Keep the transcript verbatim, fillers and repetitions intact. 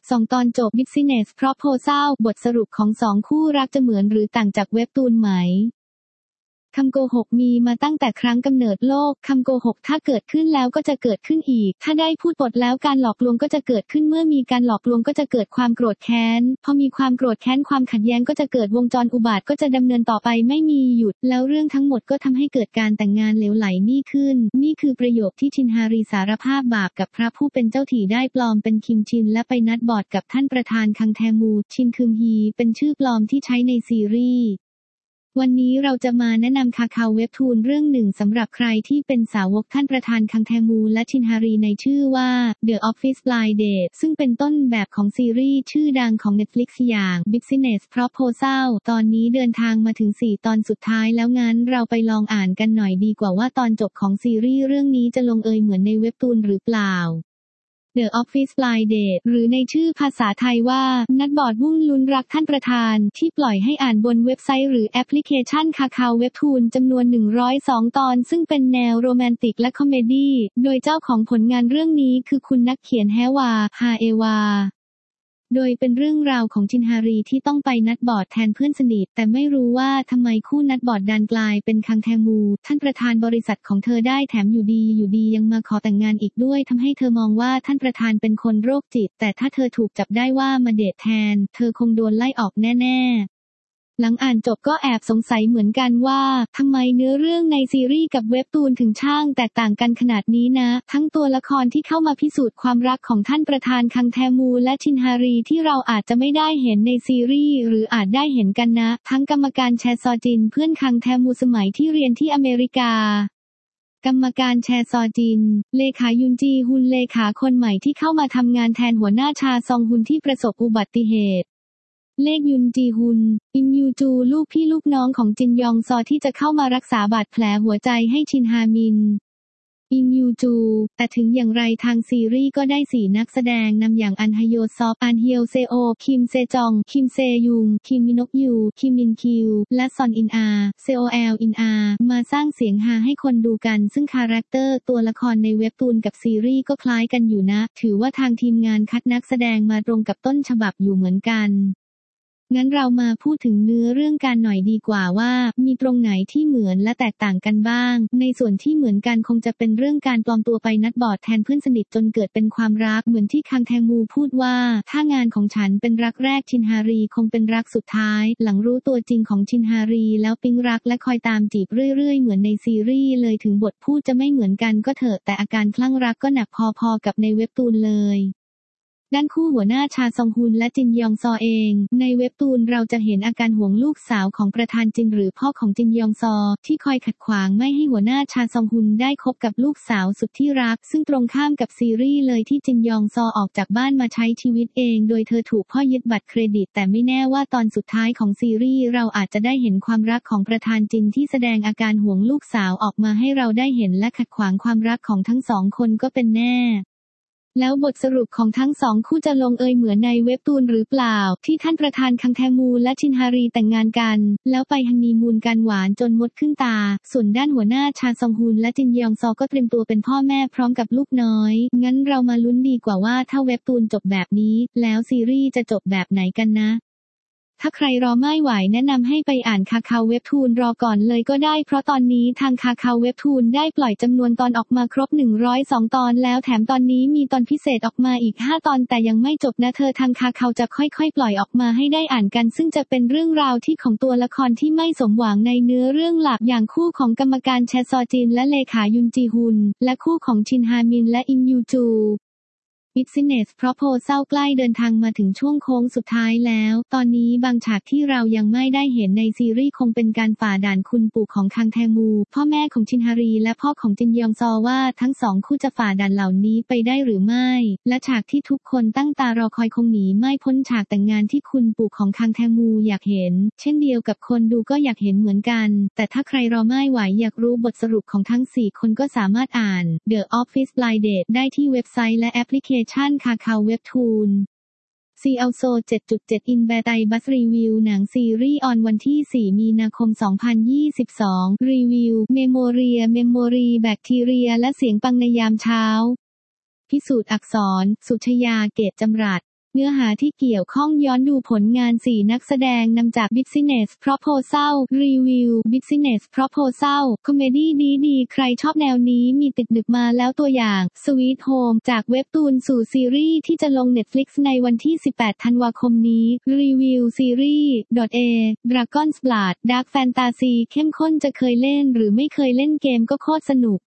สองตอนจบ Business Proposal บทสรุปของสองคู่รักจะเหมือนหรือต่างจากเว็บตูนไหมคำโกหกมีมาตั้งแต่ครั้งกำเนิดโลกคำโกหกถ้าเกิดขึ้นแล้วก็จะเกิดขึ้นอีกถ้าได้พูดบทแล้วการหลอกลวงก็จะเกิดขึ้นเมื่อมีการหลอกลวงก็จะเกิดความโกรธแค้นพอมีความโกรธแค้นความขัดแย้งก็จะเกิดวงจรอุบาทก็จะดำเนินต่อไปไม่มีหยุดแล้วเรื่องทั้งหมดก็ทำให้เกิดการแต่งงานเหลวไหลนี่ขึ้นนี่คือประโยคที่ชินฮารีสารภาพบาปกับพระผู้เป็นเจ้าถี่ได้ปลอมเป็นคิมชินและไปนัดบอร์ดกับท่านประธานคังแทมูชินคึมฮีเป็นชื่อปลอมที่ใช้ในซีรีส์วันนี้เราจะมาแนะนำคาคาวเว็บทูนเรื่องหนึ่งสำหรับใครที่เป็นสาวกท่านประธานคังแทมูและชินฮารีในชื่อว่า The Office Blind Date ซึ่งเป็นต้นแบบของซีรีส์ชื่อดังของ Netflix อย่าง Business Proposal ตอนนี้เดินทางมาถึงสี่ตอนสุดท้ายแล้วงั้นเราไปลองอ่านกันหน่อยดีกว่าว่าตอนจบของซีรีส์เรื่องนี้จะลงเอยเหมือนในเว็บตูนหรือเปล่าThe Office Blind Date หรือในชื่อภาษาไทยว่านัดบอร์ดวุ่นลุ้นรักท่านประธานที่ปล่อยให้อ่านบนเว็บไซต์หรือแอปพลิเคชันคาคาวเว็บทูนจำนวนหนึ่งร้อยสองตอนซึ่งเป็นแนวโรแมนติกและคอมเมดี้โดยเจ้าของผลงานเรื่องนี้คือคุณนักเขียนแฮวาฮาเอวาโดยเป็นเรื่องราวของชินฮารีที่ต้องไปนัดบอร์ดแทนเพื่อนสนิทแต่ไม่รู้ว่าทำไมคู่นัดบอร์ดดันกลายเป็นคังแทมูท่านประธานบริษัทของเธอได้แถมอยู่ดีอยู่ดียังมาขอแต่งงานอีกด้วยทำให้เธอมองว่าท่านประธานเป็นคนโรคจิตแต่ถ้าเธอถูกจับได้ว่ามาเดทแทนเธอคงโดนไล่ออกแน่ๆหลังอ่านจบก็แอบสงสัยเหมือนกันว่าทำไมเนื้อเรื่องในซีรีส์กับเว็บตูนถึงช่างแตกต่างกันขนาดนี้นะทั้งตัวละครที่เข้ามาพิสูจน์ความรักของท่านประธานคังแทมูและชินฮารีที่เราอาจจะไม่ได้เห็นในซีรีส์หรืออาจได้เห็นกันนะทั้งกรรมการแชซอจินเพื่อนคังแทมูสมัยที่เรียนที่อเมริกากรรมการแชซอจินเลขายุนจีฮุนเลขาคนใหม่ที่เข้ามาทำงานแทนหัวหน้าชาซองฮุนที่ประสบอุบัติเหตุเลขยุนจีฮุนอิมยูจูลูกพี่ลูกน้องของจินยองซอที่จะเข้ามารักษาบาดแผลหัวใจให้ชินฮามินอินยูจูแต่ถึงอย่างไรทางซีรีส์ก็ได้สี่นักแสดงนำอย่างอันฮโยซอฟอันเฮียวเซโอคิมเซจองคิมเซยุงคิมมินกยูคิมมินคิวและซอนอินอาเซโอเอลอินอามาสร้างเสียงฮาให้คนดูกันซึ่งคาแรคเตอร์ตัวละครในเว็บตูนกับซีรีส์ก็คล้ายกันอยู่นะถือว่าทางทีมงานคัดนักแสดงมาตรงกับต้นฉบับอยู่เหมือนกันงั้นเรามาพูดถึงเนื้อเรื่องกันหน่อยดีกว่าว่ามีตรงไหนที่เหมือนและแตกต่างกันบ้างในส่วนที่เหมือนกันคงจะเป็นเรื่องการปลอมตัวไปนัดบอร์ดแทนเพื่อนสนิทจนเกิดเป็นความรักเหมือนที่คังแทมูพูดว่าถ้างานของฉันเป็นรักแรกชินฮารีคงเป็นรักสุดท้ายหลังรู้ตัวจริงของชินฮารีแล้วปิ๊งรักและคอยตามจีบเรื่อยๆเหมือนในซีรีส์เลยถึงบทพูดจะไม่เหมือนกันก็เถอะแต่อาการคลั่งรักก็หนักพอๆกับในเว็บตูนเลยด้านคู่หัวหน้าชาซองฮุนและจินยองซอเองในเว็บตูนเราจะเห็นอาการห่วงลูกสาวของประธานจินหรือพ่อของจินยองซอที่คอยขัดขวางไม่ให้หัวหน้าชาซองฮุนได้คบกับลูกสาวสุดที่รักซึ่งตรงข้ามกับซีรีส์เลยที่จินยองซอออกจากบ้านมาใช้ชีวิตเองโดยเธอถูกพ่อยึดบัตรเครดิตแต่ไม่แน่ว่าตอนสุดท้ายของซีรีส์เราอาจจะได้เห็นความรักของประธานจินที่แสดงอาการห่วงลูกสาวออกมาให้เราได้เห็นและขัดขวางความรักของทั้งสองคนก็เป็นแน่แล้วบทสรุปของทั้งสองคู่จะลงเอยเหมือนในเว็บตูนหรือเปล่าที่ท่านประธานคังแทมูและชินฮารีแต่งงานกันแล้วไปฮันนีมูนกันหวานจนมดขึ้นตาส่วนด้านหัวหน้าชาซองฮุนและจินยองซอก็เตรียมตัวเป็นพ่อแม่พร้อมกับลูกน้อยงั้นเรามาลุ้นดีกว่าว่าถ้าเว็บตูนจบแบบนี้แล้วซีรีส์จะจบแบบไหนกันนะถ้าใครรอไม่ไหวแนะนำให้ไปอ่านคาคาวเว็บทูนรอก่อนเลยก็ได้เพราะตอนนี้ทางคาคาวเว็บทูนได้ปล่อยจำนวนตอนออกมาครบหนึ่งร้อยสองตอนแล้วแถมตอนนี้มีตอนพิเศษออกมาอีกห้าตอนแต่ยังไม่จบนะเธอทางคาคาวจะค่อยๆปล่อยออกมาให้ได้อ่านกันซึ่งจะเป็นเรื่องราวที่ของตัวละครที่ไม่สมหวังในเนื้อเรื่องหลักอย่างคู่ของกรรมการแชซอจินและเลขายุนจีฮุนและคู่ของชินฮามินและอิมยูจูBusiness Proposal ใกล้เดินทางมาถึงช่วงโค้งสุดท้ายแล้วตอนนี้บางฉากที่เรายังไม่ได้เห็นในซีรีส์คงเป็นการฝ่าด่านคุณปู่ของคังแทมูพ่อแม่ของชินฮารีและพ่อของจินยองซอว่าทั้งสองคู่จะฝ่าด่านเหล่านี้ไปได้หรือไม่และฉากที่ทุกคนตั้งตารอคอยคงหนีไม่พ้นฉากแต่งงานที่คุณปู่ของคังแทมูอยากเห็นเช่นเดียวกับคนดูก็อยากเห็นเหมือนกันแต่ถ้าใครรอไม่ไหวอยากรู้บทสรุปของทั้งสี่คนก็สามารถอ่าน The Office Blind Date ได้ที่เว็บไซต์และแอปพลิเคชันคาคาวเว็บทูน ซี แอล โซ เจ็ดจุดเจ็ด อินแบไตบัสรีวิวหนังซีรีส์ออนวันที่สี่มีนาคมสองพันยี่สิบสองรีวิวเมโมเรียเมมโมรีแบคทีเรียและเสียงปังในยามเช้าพิสูจน์อักษรสุชยาเกตจำรัดเนื้อหาที่เกี่ยวข้องย้อนดูผลงานสี่นักแสดงนำจาก Business Proposal รีวิว Business Proposal คอมเมดี้ดีๆใครชอบแนวนี้มีติดดึกมาแล้วตัวอย่าง Sweet Home จากเว็บตูนสู่ซีรีส์ที่จะลง Netflix ในวันที่สิบแปดธันวาคมนี้รีวิวซีรีส์ .a Dragon's Blood Dark Fantasy เข้มข้นจะเคยเล่นหรือไม่เคยเล่นเกมก็โคตรสนุก